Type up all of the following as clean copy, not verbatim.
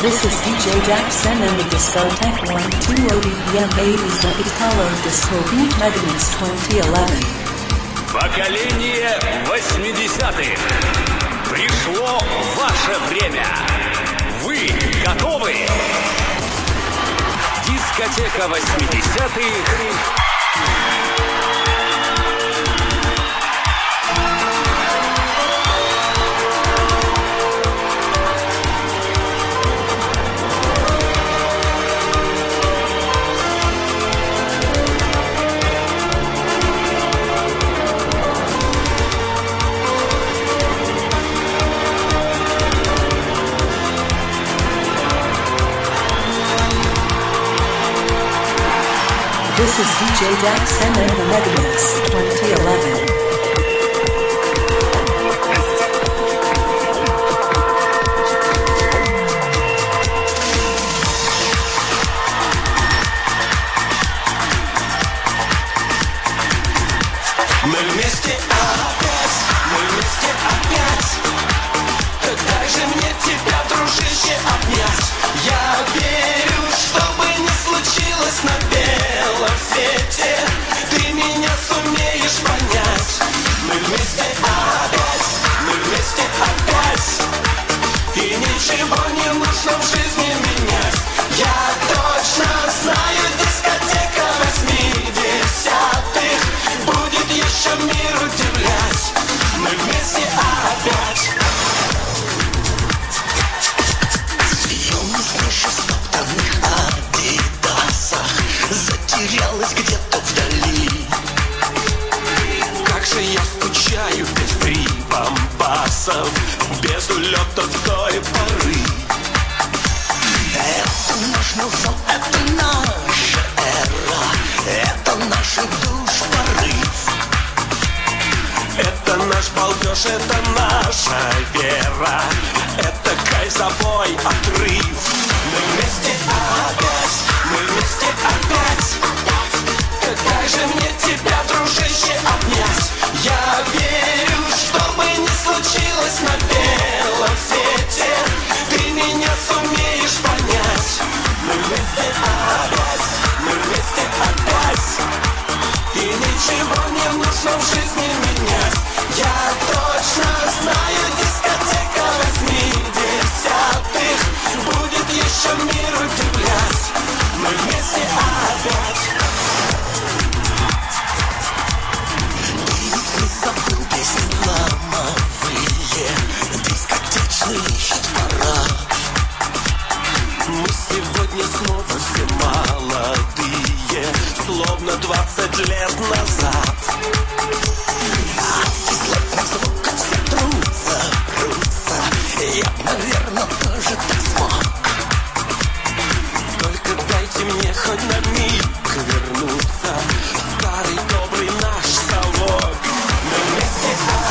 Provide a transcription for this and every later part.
This is DJ Jackson and the Discotheque 120 BPM 80s the Italo Disco Beat Megamix 2011. Поколение 80-х. Пришло ваше время. Вы готовы? Дискотека 80-х. This is DJ Jackson and the Megamix 2011. Мы вместе опять. Когда же мне тебя, дружище, обнять? Я верю, что бы ни случилось на белом свете, ты меня сумеешь понять. Мы вместе опять, и ничего не нужно в жизни менять. Я точно знаю, дискотека 80-х будет еще мир удивлять. Мы вместе опять. Юность наша в стоптанных адидасах затерялась где-то вдали. Как же я скучаю без прибамбасов, без улетов той поры. Это наш музон, это наша эра, это наших душ порыв. Это наш балдеж, это наша вера, это кайф, забой, отрыв. Мы вместе опять. Когда же мне тебя, дружище, обнять? Я верю, что бы ни случилось на белом свете, ты меня сумеешь понять. Мы вместе опять, и ничего не нужно в жизни менять. Я точно знаю, дискотека 80-х будет еще мир удивлять. Мы вместе опять. Ты ведь не забыл песни ломовые, дискотечный хит-парад. Мы сегодня снова все молодые, словно 20 лет назад. От кислотных звуков все трутся. Я, наверное, тоже так смог. Только дайте мне хоть на миг вернуться в старый добрый наш совок. Мы вместе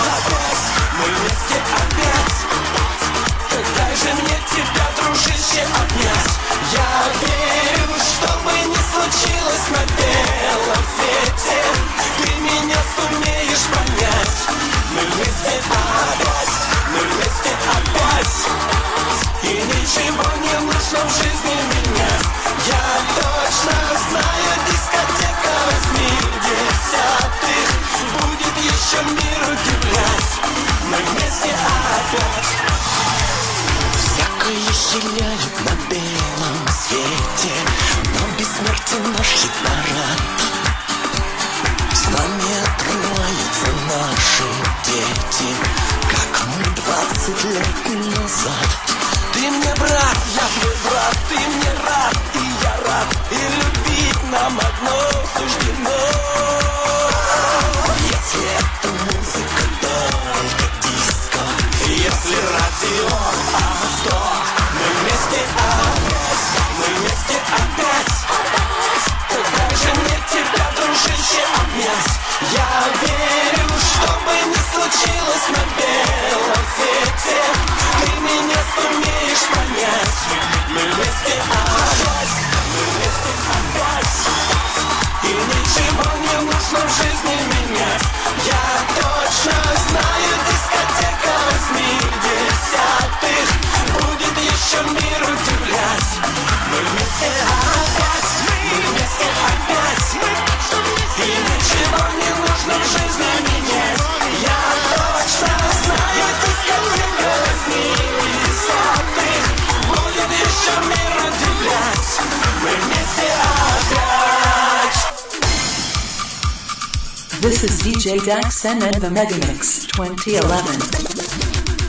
опять. Когда же мне тебя, дружище, обнять? Я верю, что бы ни случилось на белом свете, ты меня сумеешь понять. Мы вместе опять, и ничего не нужно в жизни менять. Я точно знаю, дискотека 80-х будет еще мир удивлять. Мы вместе опять. Всякое сияет на белом свете, но бессмертен наш хит-парад. С нами отрываются наши дети, как мы 20 лет назад. Ты мне брат, я твой брат, ты мне рад, и я рад, и любить нам одно суждено. Если это музыка, только диско, если радио авто, мы вместе опять. Когда же мне тебя, дружище, обнять? Я верю, что бы ни случилось на белом свете, ты меня сумеешь понять. Мы вместе опять. вместе опять, мы вместе опять, и ничего не нужно в жизни менять. Я точно знаю, дискотека 80-х будет еще мир удивлять. Мы вместе опять. This is DJ Daxen and the Megamix 2011.